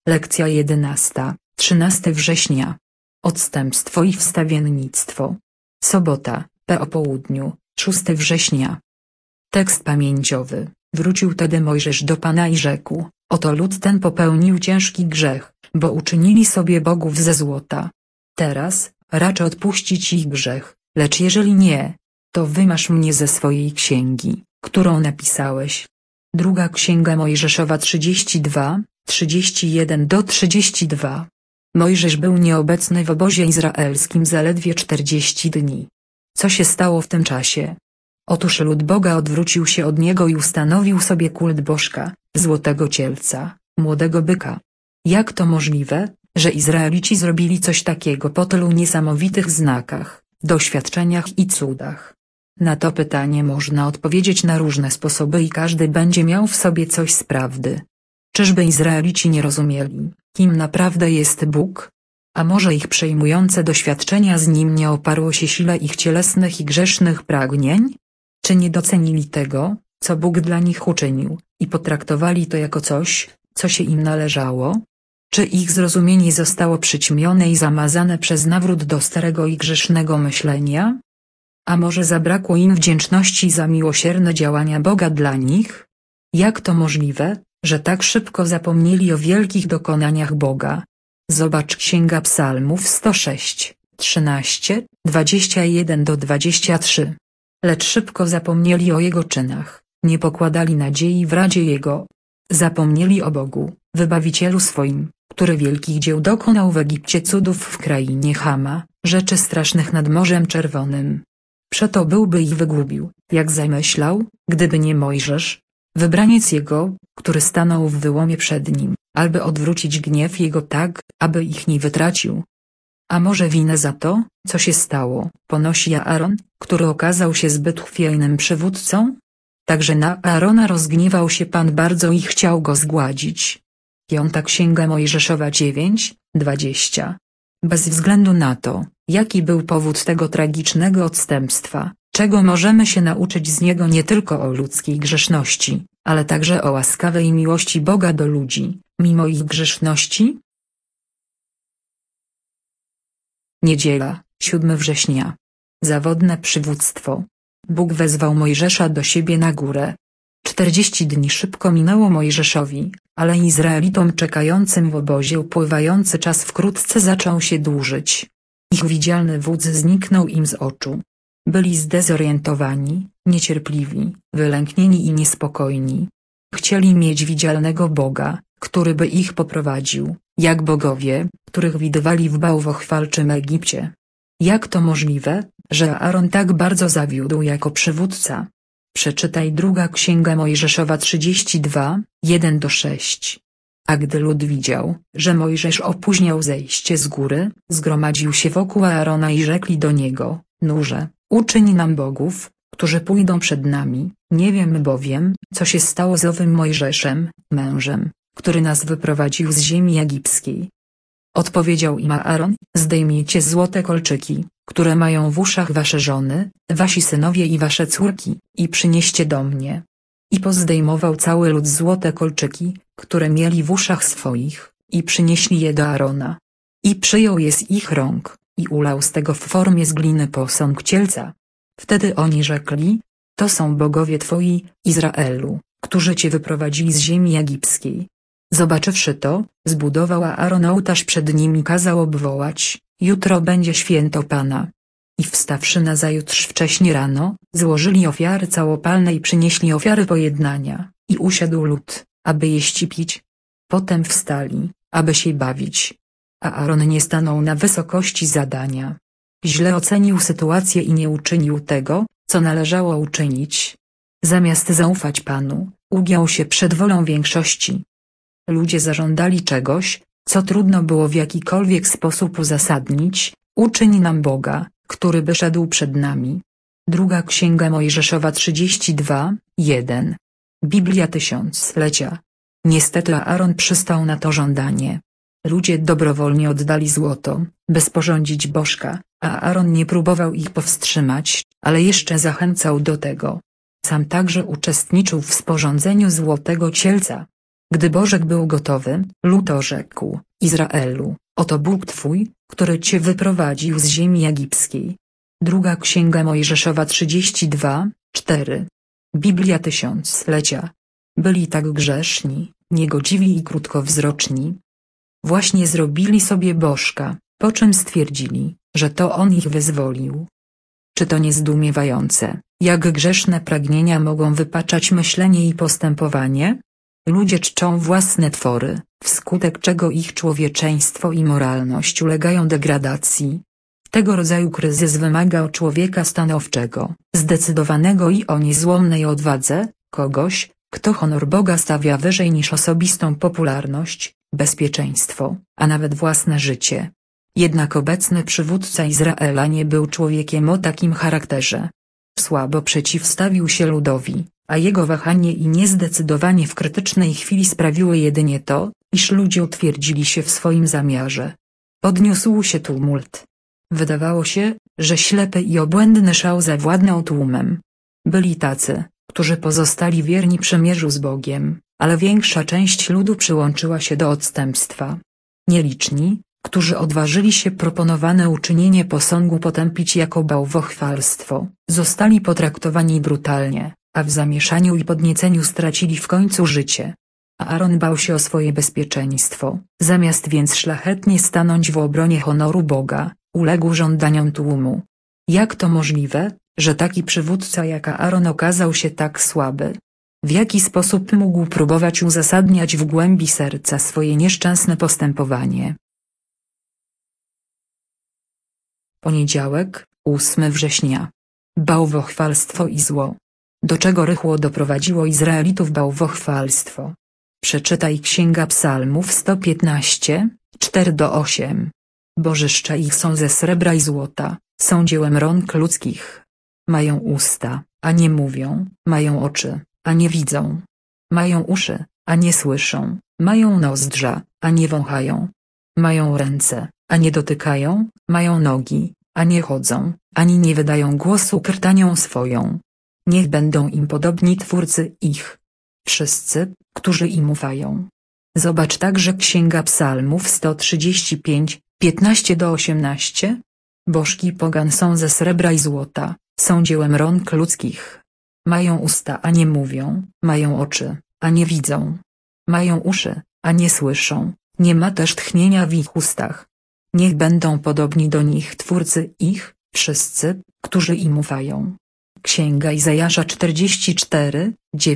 Lekcja 11, 13 września. Odstępstwo i wstawiennictwo. Sobota, po południu, 6 września. Tekst pamięciowy. Wrócił tedy Mojżesz do Pana i rzekł: oto lud ten popełnił ciężki grzech, bo uczynili sobie bogów ze złota. Teraz, racz odpuścić ich grzech, lecz jeżeli nie, to wymaż mnie ze swojej księgi, którą napisałeś. Druga Księga Mojżeszowa 32, 31-32. Mojżesz był nieobecny w obozie izraelskim zaledwie 40 dni. Co się stało w tym czasie? Otóż lud Boga odwrócił się od niego i ustanowił sobie kult bożka, złotego cielca, młodego byka. Jak to możliwe, że Izraelici zrobili coś takiego po tylu niesamowitych znakach, doświadczeniach i cudach? Na to pytanie można odpowiedzieć na różne sposoby i każdy będzie miał w sobie coś z prawdy. Czyżby Izraelici nie rozumieli, kim naprawdę jest Bóg? A może ich przejmujące doświadczenia z Nim nie oparło się sile ich cielesnych i grzesznych pragnień? Czy nie docenili tego, co Bóg dla nich uczynił, i potraktowali to jako coś, co się im należało? Czy ich zrozumienie zostało przyćmione i zamazane przez nawrót do starego i grzesznego myślenia? A może zabrakło im wdzięczności za miłosierne działania Boga dla nich? Jak to możliwe, że tak szybko zapomnieli o wielkich dokonaniach Boga? Zobacz Księga Psalmów 106, 13, 21-23. Lecz szybko zapomnieli o Jego czynach, nie pokładali nadziei w radzie Jego. Zapomnieli o Bogu, Wybawicielu swoim, który wielkich dzieł dokonał w Egipcie, cudów w krainie Chama, rzeczy strasznych nad Morzem Czerwonym. Przeto byłby ich wygubił, jak zamyślał, gdyby nie Mojżesz, wybraniec Jego, który stanął w wyłomie przed nim, aby odwrócić gniew Jego tak, aby ich nie wytracił. A może winę za to, co się stało, ponosi Aaron, który okazał się zbyt chwiejnym przywódcą? Także na Aarona rozgniewał się Pan bardzo i chciał go zgładzić. Piąta Księga Mojżeszowa 9, 20. Bez względu na to, jaki był powód tego tragicznego odstępstwa, czego możemy się nauczyć z niego nie tylko o ludzkiej grzeszności, ale także o łaskawej miłości Boga do ludzi, mimo ich grzeszności? Niedziela, 7 września. Zawodne przywództwo. Bóg wezwał Mojżesza do siebie na górę. 40 dni szybko minęło Mojżeszowi, ale Izraelitom czekającym w obozie upływający czas wkrótce zaczął się dłużyć. Ich widzialny wódz zniknął im z oczu. Byli zdezorientowani, niecierpliwi, wylęknieni i niespokojni. Chcieli mieć widzialnego Boga, który by ich poprowadził, jak bogowie, których widywali w bałwochwalczym Egipcie. Jak to możliwe, że Aaron tak bardzo zawiódł jako przywódca? Przeczytaj druga Księga Mojżeszowa 32, 1-6. A gdy lud widział, że Mojżesz opóźniał zejście z góry, zgromadził się wokół Aarona i rzekli do niego: nurze, uczyń nam bogów, którzy pójdą przed nami, nie wiemy bowiem, co się stało z owym Mojżeszem, mężem, który nas wyprowadził z ziemi egipskiej. Odpowiedział im Aaron: zdejmijcie złote kolczyki, które mają w uszach wasze żony, wasi synowie i wasze córki, i przynieście do mnie. I pozdejmował cały lud złote kolczyki, które mieli w uszach swoich, i przynieśli je do Aarona. I przyjął je z ich rąk, i ulał z tego w formie z gliny posąg cielca. Wtedy oni rzekli: to są bogowie twoi, Izraelu, którzy cię wyprowadzili z ziemi egipskiej. Zobaczywszy to, zbudował Aaron ołtarz przed nim i kazał obwołać: jutro będzie święto Pana. I wstawszy nazajutrz wcześnie rano, złożyli ofiary całopalne i przynieśli ofiary pojednania, i usiadł lud, aby jeść i pić. Potem wstali, aby się bawić. A Aaron nie stanął na wysokości zadania. Źle ocenił sytuację i nie uczynił tego, co należało uczynić. Zamiast zaufać Panu, ugiął się przed wolą większości. Ludzie zażądali czegoś, co trudno było w jakikolwiek sposób uzasadnić: uczyń nam Boga, który by szedł przed nami. Druga Księga Mojżeszowa 32, 1. Biblia Tysiąclecia. Niestety Aaron przystał na to żądanie. Ludzie dobrowolnie oddali złoto, by sporządzić bożka, a Aaron nie próbował ich powstrzymać, ale jeszcze zachęcał do tego. Sam także uczestniczył w sporządzeniu złotego cielca. Gdy Bożek był gotowy, lud rzekł: Izraelu, oto Bóg twój, który cię wyprowadził z ziemi egipskiej. Druga Księga Mojżeszowa 32:4. Biblia Tysiąclecia. Byli tak grzeszni, niegodziwi i krótkowzroczni. Właśnie zrobili sobie bożka, po czym stwierdzili, że to on ich wyzwolił. Czy to nie zdumiewające, jak grzeszne pragnienia mogą wypaczać myślenie i postępowanie? Ludzie czczą własne twory, wskutek czego ich człowieczeństwo i moralność ulegają degradacji. Tego rodzaju kryzys wymaga od człowieka stanowczego, zdecydowanego i o niezłomnej odwadze, kogoś, kto honor Boga stawia wyżej niż osobistą popularność, bezpieczeństwo, a nawet własne życie. Jednak obecny przywódca Izraela nie był człowiekiem o takim charakterze. Słabo przeciwstawił się ludowi, a jego wahanie i niezdecydowanie w krytycznej chwili sprawiły jedynie to, iż ludzie utwierdzili się w swoim zamiarze. Podniósł się tumult. Wydawało się, że ślepy i obłędny szał zawładnął tłumem. Byli tacy, którzy pozostali wierni przymierzu z Bogiem, ale większa część ludu przyłączyła się do odstępstwa. Nieliczni, którzy odważyli się proponowane uczynienie posągu potępić jako bałwochwalstwo, zostali potraktowani brutalnie, a w zamieszaniu i podnieceniu stracili w końcu życie. A Aaron bał się o swoje bezpieczeństwo, zamiast więc szlachetnie stanąć w obronie honoru Boga, uległ żądaniom tłumu. Jak to możliwe, że taki przywódca jak Aaron okazał się tak słaby? W jaki sposób mógł próbować uzasadniać w głębi serca swoje nieszczęsne postępowanie? Poniedziałek, 8 września. Bałwochwalstwo i zło. Do czego rychło doprowadziło Izraelitów bałwochwalstwo? Przeczytaj Księga Psalmów 115, 4-8. Bożyszcza ich są ze srebra i złota, są dziełem rąk ludzkich. Mają usta, a nie mówią, mają oczy, a nie widzą. Mają uszy, a nie słyszą, mają nozdrza, a nie wąchają. Mają ręce, a nie dotykają, mają nogi, a nie chodzą, ani nie wydają głosu krtanią swoją. Niech będą im podobni twórcy ich. Wszyscy, którzy im ufają. Zobacz także Księga Psalmów 135, 15-18. Bożki pogan są ze srebra i złota, są dziełem rąk ludzkich. Mają usta, a nie mówią, mają oczy, a nie widzą. Mają uszy, a nie słyszą, nie ma też tchnienia w ich ustach. Niech będą podobni do nich twórcy ich, wszyscy, którzy im ufają. Księga Izajasza 44,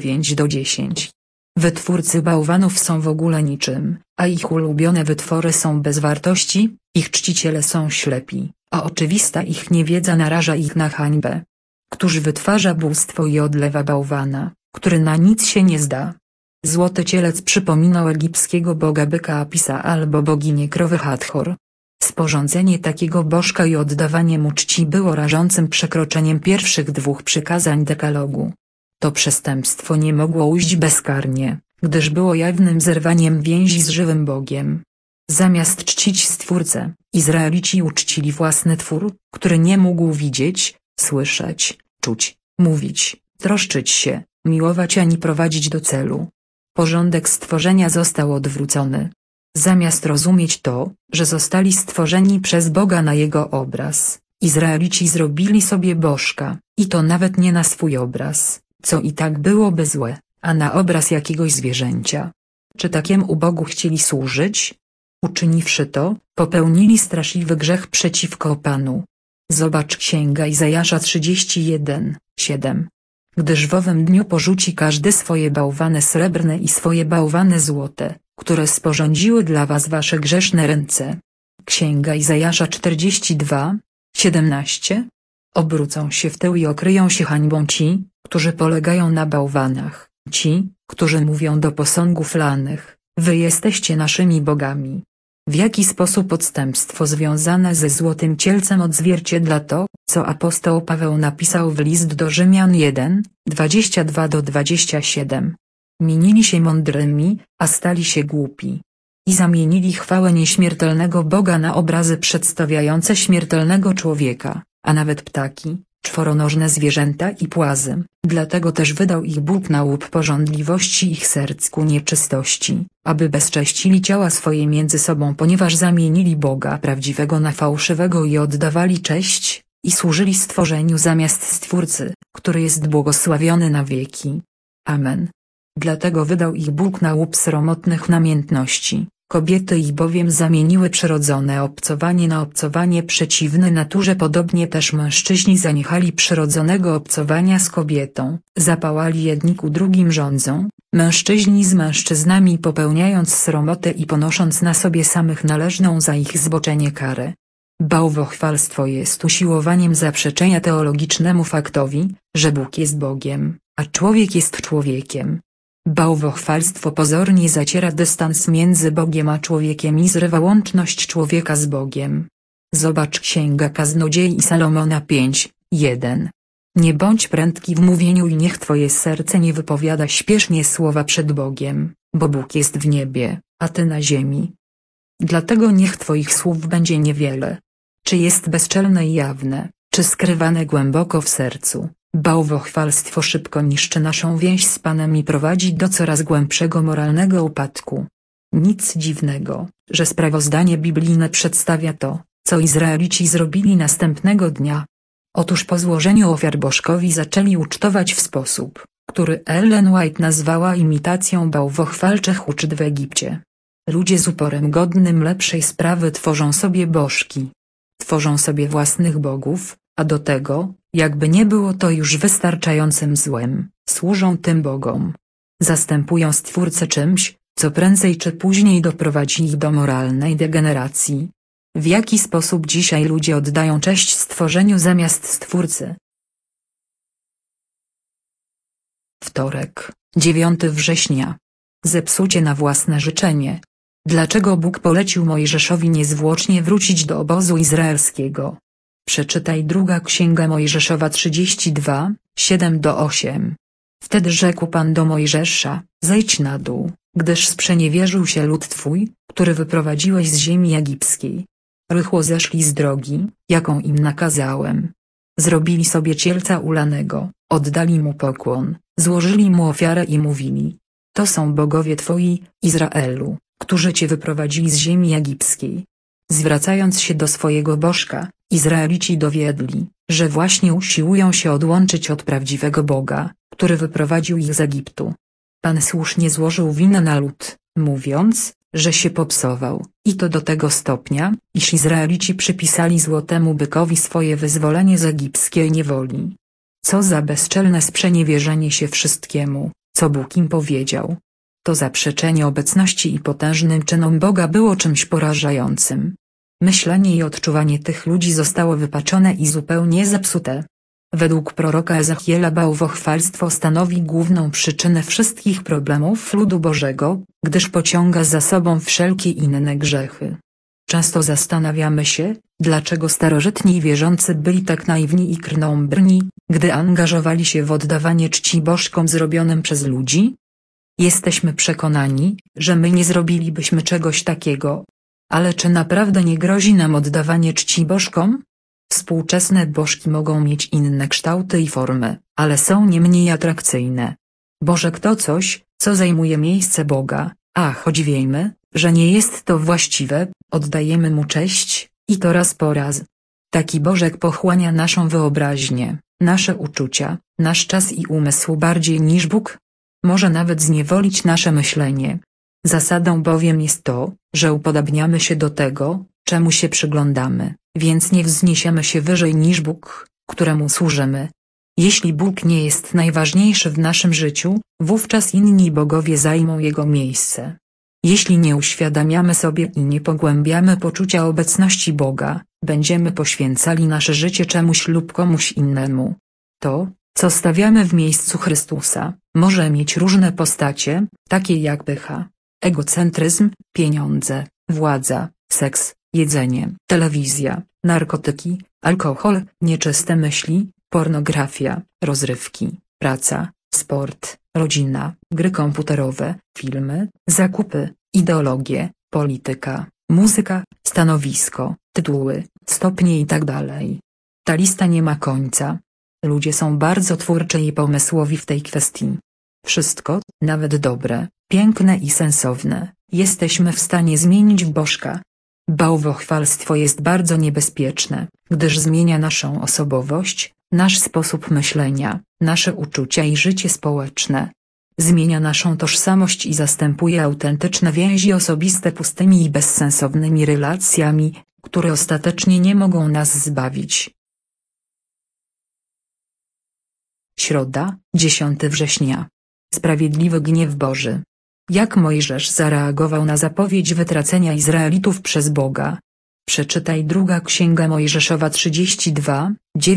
9-10. Wytwórcy bałwanów są w ogóle niczym, a ich ulubione wytwory są bez wartości, ich czciciele są ślepi, a oczywista ich niewiedza naraża ich na hańbę. Któż wytwarza bóstwo i odlewa bałwana, który na nic się nie zda? Złoty cielec przypominał egipskiego boga byka Apisa albo boginię krowy Hathor. Sporządzenie takiego bożka i oddawanie mu czci było rażącym przekroczeniem pierwszych 2 przykazań dekalogu. To przestępstwo nie mogło ujść bezkarnie, gdyż było jawnym zerwaniem więzi z żywym Bogiem. Zamiast czcić Stwórcę, Izraelici uczcili własny twór, który nie mógł widzieć, słyszeć, czuć, mówić, troszczyć się, miłować ani prowadzić do celu. Porządek stworzenia został odwrócony. Zamiast rozumieć to, że zostali stworzeni przez Boga na Jego obraz, Izraelici zrobili sobie bożka, i to nawet nie na swój obraz, co i tak byłoby złe, a na obraz jakiegoś zwierzęcia. Czy takiemu Bogu chcieli służyć? Uczyniwszy to, popełnili straszliwy grzech przeciwko Panu. Zobacz Księga Izajasza 31, 7. Gdyż w owym dniu porzuci każdy swoje bałwany srebrne i swoje bałwany złote, które sporządziły dla was wasze grzeszne ręce. Księga Izajasza 42, 17. Obrócą się w tył i okryją się hańbą ci, którzy polegają na bałwanach, ci, którzy mówią do posągów lanych, wy jesteście naszymi bogami. W jaki sposób odstępstwo związane ze złotym cielcem odzwierciedla to, co apostoł Paweł napisał w list do Rzymian 1, 22-27. Minili się mądrymi, a stali się głupi. I zamienili chwałę nieśmiertelnego Boga na obrazy przedstawiające śmiertelnego człowieka, a nawet ptaki, czworonożne zwierzęta i płazy, dlatego też wydał ich Bóg na łup pożądliwości ich serc ku nieczystości, aby bezcześcili ciała swoje między sobą, ponieważ zamienili Boga prawdziwego na fałszywego i oddawali cześć, i służyli stworzeniu zamiast Stwórcy, który jest błogosławiony na wieki. Amen. Dlatego wydał ich Bóg na łup sromotnych namiętności. Kobiety ich bowiem zamieniły przyrodzone obcowanie na obcowanie przeciwne naturze, podobnie też mężczyźni zaniechali przyrodzonego obcowania z kobietą, zapałali jedni ku drugim rządzą, mężczyźni z mężczyznami, popełniając sromotę i ponosząc na sobie samych należną za ich zboczenie karę. Bałwochwalstwo jest usiłowaniem zaprzeczenia teologicznemu faktowi, że Bóg jest Bogiem, a człowiek jest człowiekiem. Bałwochwalstwo pozornie zaciera dystans między Bogiem a człowiekiem i zrywa łączność człowieka z Bogiem. Zobacz Księga Kaznodziei Salomona 5:1. Nie bądź prędki w mówieniu i niech twoje serce nie wypowiada śpiesznie słowa przed Bogiem, bo Bóg jest w niebie, a ty na ziemi. Dlatego niech twoich słów będzie niewiele. Czy jest bezczelne i jawne, czy skrywane głęboko w sercu. Bałwochwalstwo szybko niszczy naszą więź z Panem i prowadzi do coraz głębszego moralnego upadku. Nic dziwnego, że sprawozdanie biblijne przedstawia to, co Izraelici zrobili następnego dnia. Otóż po złożeniu ofiar bożkowi zaczęli ucztować w sposób, który Ellen White nazwała imitacją bałwochwalczych uczt w Egipcie. Ludzie z uporem godnym lepszej sprawy tworzą sobie bożki. Tworzą sobie własnych bogów, a do tego, jakby nie było to już wystarczającym złem, służą tym bogom. Zastępują Stwórcę czymś, co prędzej czy później doprowadzi ich do moralnej degeneracji. W jaki sposób dzisiaj ludzie oddają cześć stworzeniu zamiast Stwórcy? Wtorek, 9 września. Zepsucie na własne życzenie. Dlaczego Bóg polecił Mojżeszowi niezwłocznie wrócić do obozu izraelskiego? Przeczytaj Druga Księga Mojżeszowa 32, 7-8. Wtedy rzekł Pan do Mojżesza: zejdź na dół, gdyż sprzeniewierzył się lud Twój, który wyprowadziłeś z ziemi egipskiej. Rychło zeszli z drogi, jaką im nakazałem. Zrobili sobie cielca ulanego, oddali mu pokłon, złożyli mu ofiarę i mówili: to są bogowie Twoi, Izraelu, którzy Cię wyprowadzili z ziemi egipskiej. Zwracając się do swojego bożka, Izraelici dowiedli, że właśnie usiłują się odłączyć od prawdziwego Boga, który wyprowadził ich z Egiptu. Pan słusznie złożył winę na lud, mówiąc, że się popsował, i to do tego stopnia, iż Izraelici przypisali złotemu bykowi swoje wyzwolenie z egipskiej niewoli. Co za bezczelne sprzeniewierzenie się wszystkiemu, co Bóg im powiedział. To zaprzeczenie obecności i potężnym czynom Boga było czymś porażającym. Myślenie i odczuwanie tych ludzi zostało wypaczone i zupełnie zepsute. Według proroka Ezechiela bałwochwalstwo stanowi główną przyczynę wszystkich problemów ludu Bożego, gdyż pociąga za sobą wszelkie inne grzechy. Często zastanawiamy się, dlaczego starożytni wierzący byli tak naiwni i krnąbrni, gdy angażowali się w oddawanie czci bożkom zrobionym przez ludzi? Jesteśmy przekonani, że my nie zrobilibyśmy czegoś takiego. Ale czy naprawdę nie grozi nam oddawanie czci bożkom? Współczesne bożki mogą mieć inne kształty i formy, ale są nie mniej atrakcyjne. Bożek to coś, co zajmuje miejsce Boga, a choć wiemy, że nie jest to właściwe, oddajemy mu cześć, i to raz po raz. Taki bożek pochłania naszą wyobraźnię, nasze uczucia, nasz czas i umysł bardziej niż Bóg. Może nawet zniewolić nasze myślenie. Zasadą bowiem jest to, że upodabniamy się do tego, czemu się przyglądamy, więc nie wzniesiemy się wyżej niż Bóg, któremu służymy. Jeśli Bóg nie jest najważniejszy w naszym życiu, wówczas inni bogowie zajmą jego miejsce. Jeśli nie uświadamiamy sobie i nie pogłębiamy poczucia obecności Boga, będziemy poświęcali nasze życie czemuś lub komuś innemu. To, co stawiamy w miejscu Chrystusa, może mieć różne postacie, takie jak pycha, egocentryzm, pieniądze, władza, seks, jedzenie, telewizja, narkotyki, alkohol, nieczyste myśli, pornografia, rozrywki, praca, sport, rodzina, gry komputerowe, filmy, zakupy, ideologie, polityka, muzyka, stanowisko, tytuły, stopnie itd. Ta lista nie ma końca. Ludzie są bardzo twórczy i pomysłowi w tej kwestii. Wszystko, nawet dobre, piękne i sensowne, jesteśmy w stanie zmienić w bożka. Bałwochwalstwo jest bardzo niebezpieczne, gdyż zmienia naszą osobowość, nasz sposób myślenia, nasze uczucia i życie społeczne. Zmienia naszą tożsamość i zastępuje autentyczne więzi osobiste pustymi i bezsensownymi relacjami, które ostatecznie nie mogą nas zbawić. Środa, 10 września. Sprawiedliwy gniew Boży. Jak Mojżesz zareagował na zapowiedź wytracenia Izraelitów przez Boga? Przeczytaj Druga Księga Mojżeszowa 32,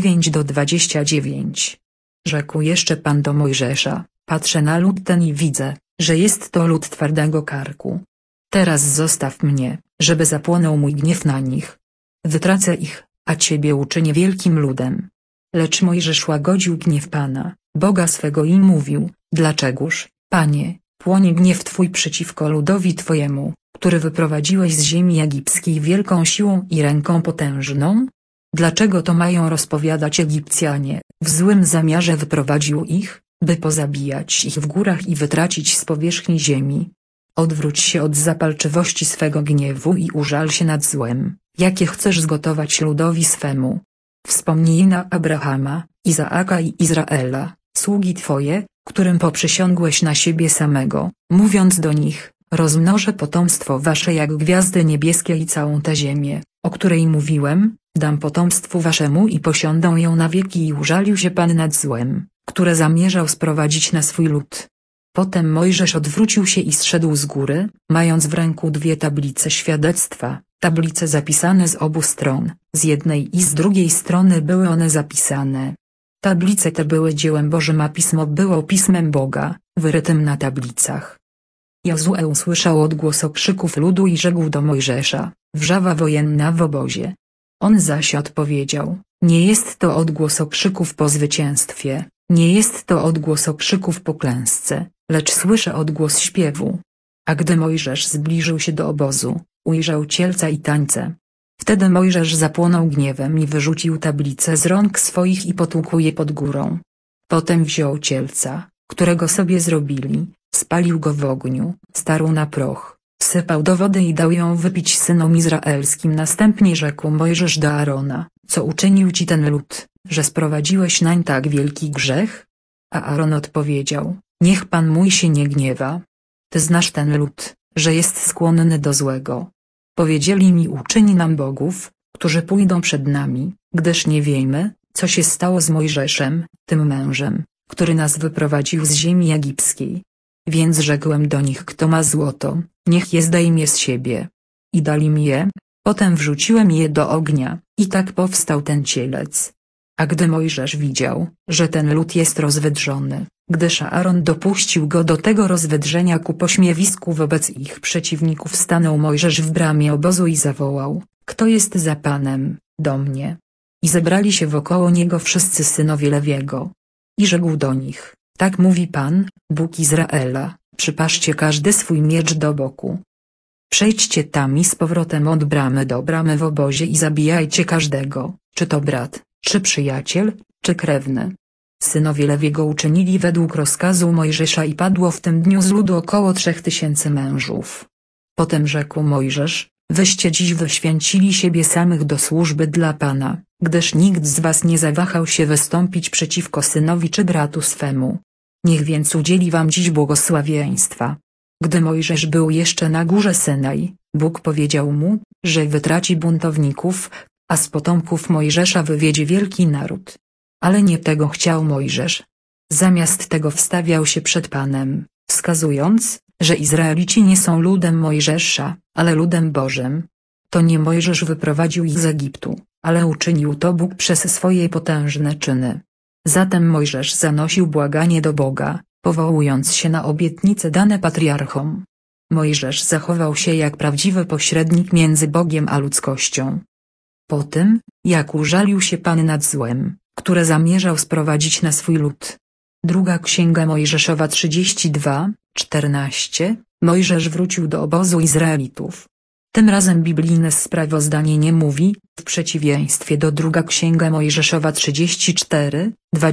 9–29. Rzekł jeszcze Pan do Mojżesza: patrzę na lud ten i widzę, że jest to lud twardego karku. Teraz zostaw mnie, żeby zapłonął mój gniew na nich. Wytracę ich, a ciebie uczynię wielkim ludem. Lecz Mojżesz łagodził gniew Pana, Boga swego i mówił: dlaczegoż, Panie, płonie gniew Twój przeciwko ludowi Twojemu, który wyprowadziłeś z ziemi egipskiej wielką siłą i ręką potężną? Dlaczego to mają rozpowiadać Egipcjanie? W złym zamiarze wyprowadził ich, by pozabijać ich w górach i wytracić z powierzchni ziemi. Odwróć się od zapalczywości swego gniewu i użal się nad złem, jakie chcesz zgotować ludowi swemu. Wspomnij na Abrahama, Izaaka i Izraela, sługi Twoje, którym poprzysiągłeś na siebie samego, mówiąc do nich: rozmnożę potomstwo wasze jak gwiazdy niebieskie i całą tę ziemię, o której mówiłem, dam potomstwu waszemu i posiądą ją na wieki. I użalił się Pan nad złem, które zamierzał sprowadzić na swój lud. Potem Mojżesz odwrócił się i zszedł z góry, mając w ręku dwie tablice świadectwa, tablice zapisane z obu stron, z jednej i z drugiej strony były one zapisane. Tablice te były dziełem Bożym, a pismo było pismem Boga, wyrytym na tablicach. Jozue usłyszał odgłos okrzyków ludu i rzekł do Mojżesza: wrzawa wojenna w obozie. On zaś odpowiedział: nie jest to odgłos okrzyków po zwycięstwie, nie jest to odgłos okrzyków po klęsce, lecz słyszę odgłos śpiewu. A gdy Mojżesz zbliżył się do obozu, ujrzał cielca i tańce. Wtedy Mojżesz zapłonął gniewem i wyrzucił tablicę z rąk swoich i potłukł je pod górą. Potem wziął cielca, którego sobie zrobili, spalił go w ogniu, starł na proch, wsypał do wody i dał ją wypić synom izraelskim. Następnie rzekł Mojżesz do Aarona: co uczynił ci ten lud, że sprowadziłeś nań tak wielki grzech? A Aaron odpowiedział: niech Pan mój się nie gniewa. Ty znasz ten lud, że jest skłonny do złego. Powiedzieli mi: uczyń nam bogów, którzy pójdą przed nami, gdyż nie wiemy, co się stało z Mojżeszem, tym mężem, który nas wyprowadził z ziemi egipskiej. Więc rzekłem do nich: kto ma złoto, niech je zdejmie z siebie. I dali mi je, potem wrzuciłem je do ognia, i tak powstał ten cielec. A gdy Mojżesz widział, że ten lud jest rozwydrzony, gdyż Aaron dopuścił go do tego rozwydrzenia ku pośmiewisku wobec ich przeciwników, stanął Mojżesz w bramie obozu i zawołał: kto jest za Panem, do mnie? I zebrali się wokoło niego wszyscy synowie Lewiego. I rzekł do nich: tak mówi Pan, Bóg Izraela, przypatrzcie każdy swój miecz do boku. Przejdźcie tam i z powrotem od bramy do bramy w obozie i zabijajcie każdego, czy to brat, czy przyjaciel, czy krewny. Synowie Lewiego uczynili według rozkazu Mojżesza i padło w tym dniu z ludu około 3000 mężów. Potem rzekł Mojżesz: wyście dziś wyświęcili siebie samych do służby dla Pana, gdyż nikt z was nie zawahał się wystąpić przeciwko synowi czy bratu swemu. Niech więc udzieli wam dziś błogosławieństwa. Gdy Mojżesz był jeszcze na górze Synaj, Bóg powiedział mu, że wytraci buntowników, a z potomków Mojżesza wywiedzie wielki naród. Ale nie tego chciał Mojżesz. Zamiast tego wstawiał się przed Panem, wskazując, że Izraelici nie są ludem Mojżesza, ale ludem Bożym. To nie Mojżesz wyprowadził ich z Egiptu, ale uczynił to Bóg przez swoje potężne czyny. Zatem Mojżesz zanosił błaganie do Boga, powołując się na obietnice dane patriarchom. Mojżesz zachował się jak prawdziwy pośrednik między Bogiem a ludzkością. Po tym, jak użalił się Pan nad złem, które zamierzał sprowadzić na swój lud. Druga Księga Mojżeszowa 32, 14, Mojżesz wrócił do obozu Izraelitów. Tym razem biblijne sprawozdanie nie mówi, w przeciwieństwie do druga Księga Mojżeszowa 34,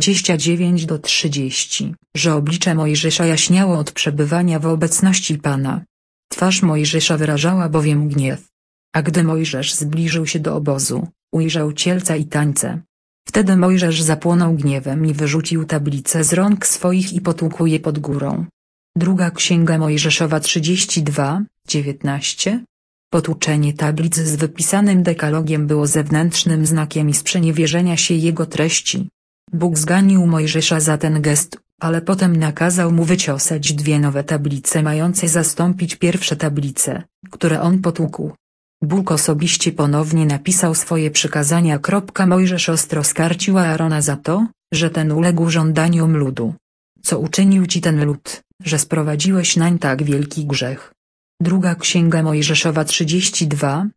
29-30, że oblicze Mojżesza jaśniało od przebywania w obecności Pana. Twarz Mojżesza wyrażała bowiem gniew. A gdy Mojżesz zbliżył się do obozu, ujrzał cielca i tańce. Wtedy Mojżesz zapłonął gniewem i wyrzucił tablicę z rąk swoich i potłukł je pod górą. Druga Księga Mojżeszowa 32, 19. Potłuczenie tablic z wypisanym dekalogiem było zewnętrznym znakiem sprzeniewierzenia się jego treści. Bóg zganił Mojżesza za ten gest, ale potem nakazał mu wyciosać 2 nowe tablice mające zastąpić pierwsze tablice, które on potłukł. Bóg osobiście ponownie napisał swoje przykazania. Mojżesz ostro skarcił Aarona za to, że ten uległ żądaniom ludu. Co uczynił ci ten lud, że sprowadziłeś nań tak wielki grzech? Druga Księga Mojżeszowa 32,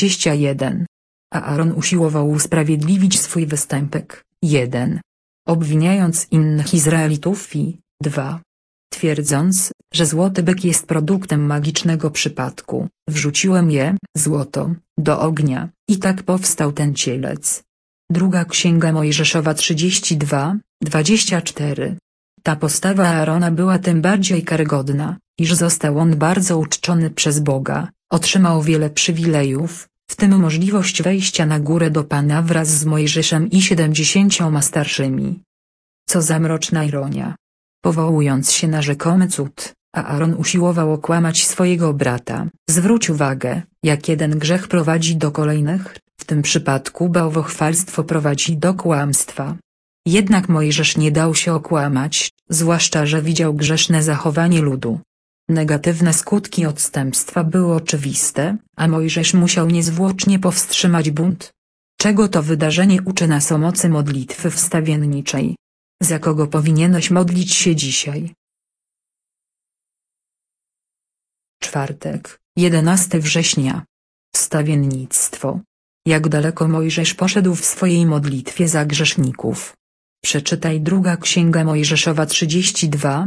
21. A Aaron usiłował usprawiedliwić swój występek. 1. Obwiniając innych Izraelitów i 2. Twierdząc, że złoty byk jest produktem magicznego przypadku, wrzuciłem złoto, do ognia, i tak powstał ten cielec. Druga Księga Mojżeszowa 32, 24. Ta postawa Aarona była tym bardziej karygodna, iż został on bardzo uczczony przez Boga, otrzymał wiele przywilejów, w tym możliwość wejścia na górę do Pana wraz z Mojżeszem i 70 starszymi. Co za mroczna ironia. Powołując się na rzekomy cud, Aaron usiłował okłamać swojego brata. Zwróć uwagę, jak jeden grzech prowadzi do kolejnych, w tym przypadku bałwochwalstwo prowadzi do kłamstwa. Jednak Mojżesz nie dał się okłamać, zwłaszcza że widział grzeszne zachowanie ludu. Negatywne skutki odstępstwa były oczywiste, a Mojżesz musiał niezwłocznie powstrzymać bunt. Czego to wydarzenie uczy nas o mocy modlitwy wstawienniczej? Za kogo powinieneś modlić się dzisiaj? Czwartek, 11 września. Wstawiennictwo. Jak daleko Mojżesz poszedł w swojej modlitwie za grzeszników? Przeczytaj druga Księga Mojżeszowa 32,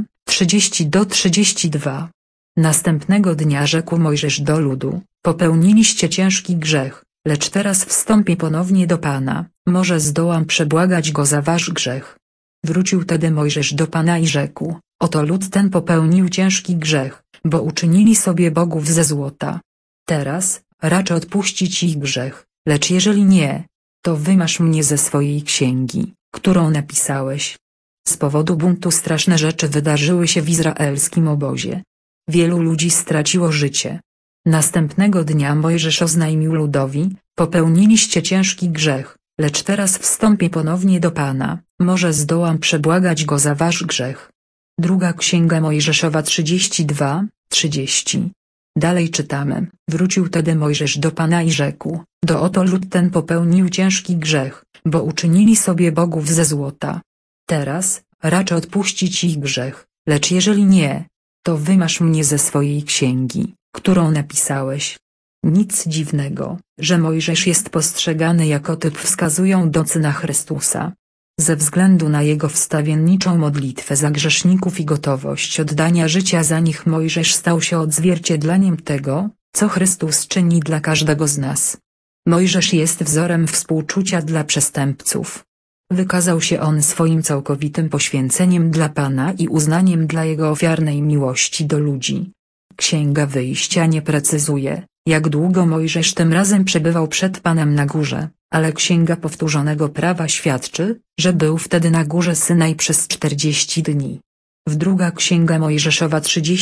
30-32. Następnego dnia rzekł Mojżesz do ludu: popełniliście ciężki grzech, lecz teraz wstąpię ponownie do Pana, może zdołam przebłagać Go za wasz grzech. Wrócił tedy Mojżesz do Pana i rzekł: oto lud ten popełnił ciężki grzech, bo uczynili sobie bogów ze złota. Teraz, raczę odpuścić ich grzech, lecz jeżeli nie, to wymaż mnie ze swojej księgi, którą napisałeś. Z powodu buntu straszne rzeczy wydarzyły się w izraelskim obozie. Wielu ludzi straciło życie. Następnego dnia Mojżesz oznajmił ludowi: popełniliście ciężki grzech, lecz teraz wstąpię ponownie do Pana, może zdołam przebłagać Go za wasz grzech. Druga Księga Mojżeszowa 32, 30. Dalej czytamy: wrócił tedy Mojżesz do Pana i rzekł: oto lud ten popełnił ciężki grzech, bo uczynili sobie bogów ze złota. Teraz, raczę odpuścić ich grzech, lecz jeżeli nie, to wymaż mnie ze swojej księgi, którą napisałeś. Nic dziwnego, że Mojżesz jest postrzegany jako typ wskazujący na Chrystusa. Ze względu na jego wstawienniczą modlitwę za grzeszników i gotowość oddania życia za nich, Mojżesz stał się odzwierciedleniem tego, co Chrystus czyni dla każdego z nas. Mojżesz jest wzorem współczucia dla przestępców. Wykazał się on swoim całkowitym poświęceniem dla Pana i uznaniem dla Jego ofiarnej miłości do ludzi. Księga Wyjścia nie precyzuje, jak długo Mojżesz tym razem przebywał przed Panem na górze, ale Księga Powtórzonego Prawa świadczy, że był wtedy na górze Synaj przez 40 dni. W druga Księga Mojżeszowa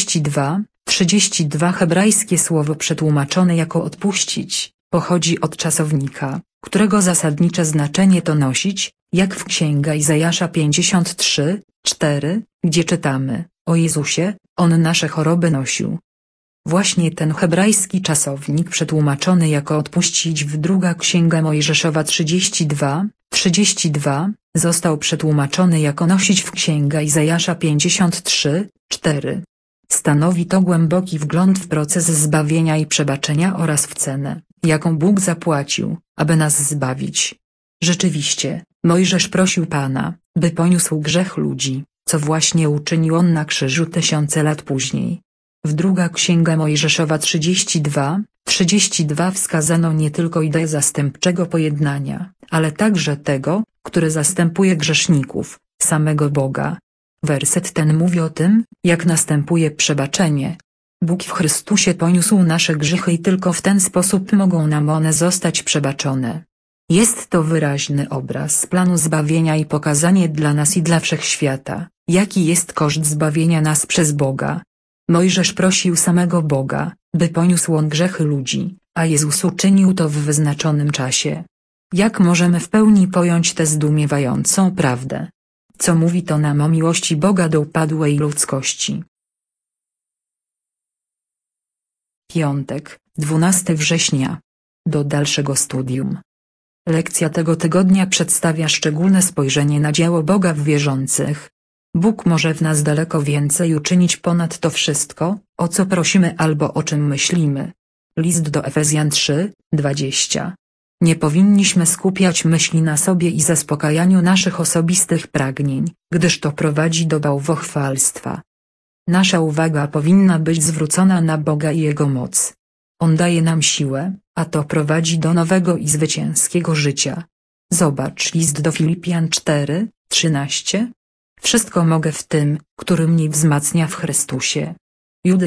32, 32 hebrajskie słowo przetłumaczone jako odpuścić, pochodzi od czasownika, którego zasadnicze znaczenie to nosić, jak w Księga Izajasza 53, 4, gdzie czytamy: o Jezusie, On nasze choroby nosił. Właśnie ten hebrajski czasownik przetłumaczony jako odpuścić w druga Księga Mojżeszowa 32, 32, został przetłumaczony jako nosić w Księga Izajasza 53, 4. Stanowi to głęboki wgląd w proces zbawienia i przebaczenia oraz w cenę, jaką Bóg zapłacił, aby nas zbawić. Rzeczywiście, Mojżesz prosił Pana, by poniósł grzech ludzi, co właśnie uczynił on na krzyżu tysiące lat później. W druga Księga Mojżeszowa 32, 32 Wskazano nie tylko ideę zastępczego pojednania, ale także tego, który zastępuje grzeszników, samego Boga. Werset ten mówi o tym, jak następuje przebaczenie. Bóg w Chrystusie poniósł nasze grzechy i tylko w ten sposób mogą nam one zostać przebaczone. Jest to wyraźny obraz planu zbawienia i pokazanie dla nas i dla wszechświata, jaki jest koszt zbawienia nas przez Boga. Mojżesz prosił samego Boga, by poniósł on grzechy ludzi, a Jezus uczynił to w wyznaczonym czasie. Jak możemy w pełni pojąć tę zdumiewającą prawdę? Co mówi to nam o miłości Boga do upadłej ludzkości? Piątek, 12 września. Do dalszego studium. Lekcja tego tygodnia przedstawia szczególne spojrzenie na dzieło Boga w wierzących. Bóg może w nas daleko więcej uczynić ponad to wszystko, o co prosimy albo o czym myślimy. List do Efezjan 3:20. Nie powinniśmy skupiać myśli na sobie i zaspokajaniu naszych osobistych pragnień, gdyż to prowadzi do bałwochwalstwa. Nasza uwaga powinna być zwrócona na Boga i Jego moc. On daje nam siłę, a to prowadzi do nowego i zwycięskiego życia. Zobacz list do Filipian 4:13. Wszystko mogę w tym, który mnie wzmacnia w Chrystusie. Judy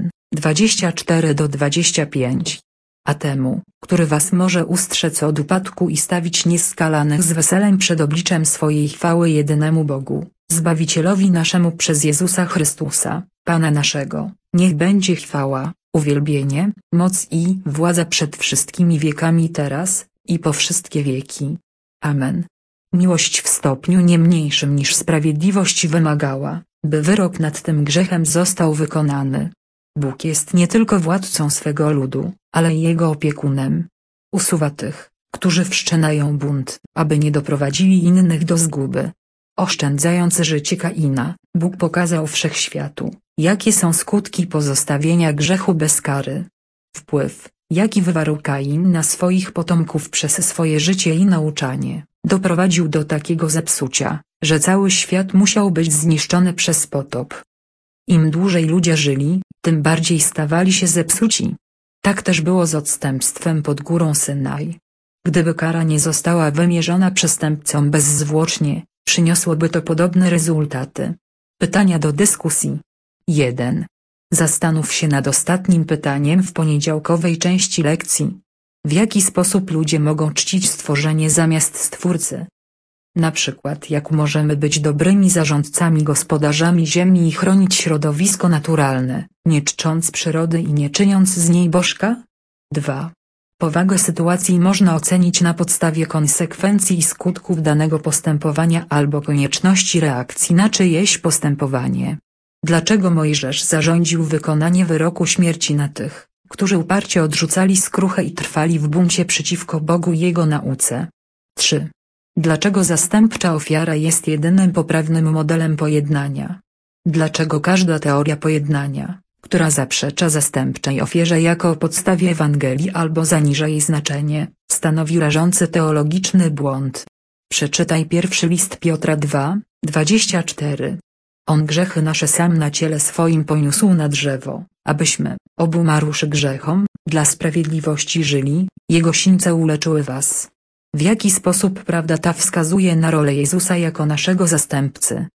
1:24-25. A temu, który was może ustrzec od upadku i stawić nieskalanych z weselem przed obliczem swojej chwały jedynemu Bogu, Zbawicielowi naszemu przez Jezusa Chrystusa, Pana naszego, niech będzie chwała, uwielbienie, moc i władza przed wszystkimi wiekami teraz, i po wszystkie wieki. Amen. Miłość w stopniu nie mniejszym niż sprawiedliwość wymagała, by wyrok nad tym grzechem został wykonany. Bóg jest nie tylko władcą swego ludu, ale i jego opiekunem. Usuwa tych, którzy wszczynają bunt, aby nie doprowadzili innych do zguby. Oszczędzając życie Kaina, Bóg pokazał wszechświatu, jakie są skutki pozostawienia grzechu bez kary. Wpływ, jaki wywarł Kain na swoich potomków przez swoje życie i nauczanie, doprowadził do takiego zepsucia, że cały świat musiał być zniszczony przez potop. Im dłużej ludzie żyli, tym bardziej stawali się zepsuci. Tak też było z odstępstwem pod górą Synaj. Gdyby kara nie została wymierzona przestępcom bezzwłocznie, przyniosłoby to podobne rezultaty. Pytania do dyskusji. 1. Zastanów się nad ostatnim pytaniem w poniedziałkowej części lekcji. W jaki sposób ludzie mogą czcić stworzenie zamiast Stwórcy? Na przykład jak możemy być dobrymi zarządcami gospodarzami ziemi i chronić środowisko naturalne, nie czcząc przyrody i nie czyniąc z niej bożka? 2. Powagę sytuacji można ocenić na podstawie konsekwencji i skutków danego postępowania albo konieczności reakcji na czyjeś postępowanie. Dlaczego Mojżesz zarządził wykonanie wyroku śmierci na tych, którzy uparcie odrzucali skruchę i trwali w buncie przeciwko Bogu i Jego nauce? 3. Dlaczego zastępcza ofiara jest jedynym poprawnym modelem pojednania? Dlaczego każda teoria pojednania, która zaprzecza zastępczej ofierze jako podstawie Ewangelii albo zaniża jej znaczenie, stanowi rażący teologiczny błąd? Przeczytaj pierwszy list Piotra 2:24. On grzechy nasze sam na ciele swoim poniósł na drzewo, abyśmy, obumarłszy grzechom, dla sprawiedliwości żyli, Jego sińce uleczyły was. W jaki sposób prawda ta wskazuje na rolę Jezusa jako naszego zastępcy,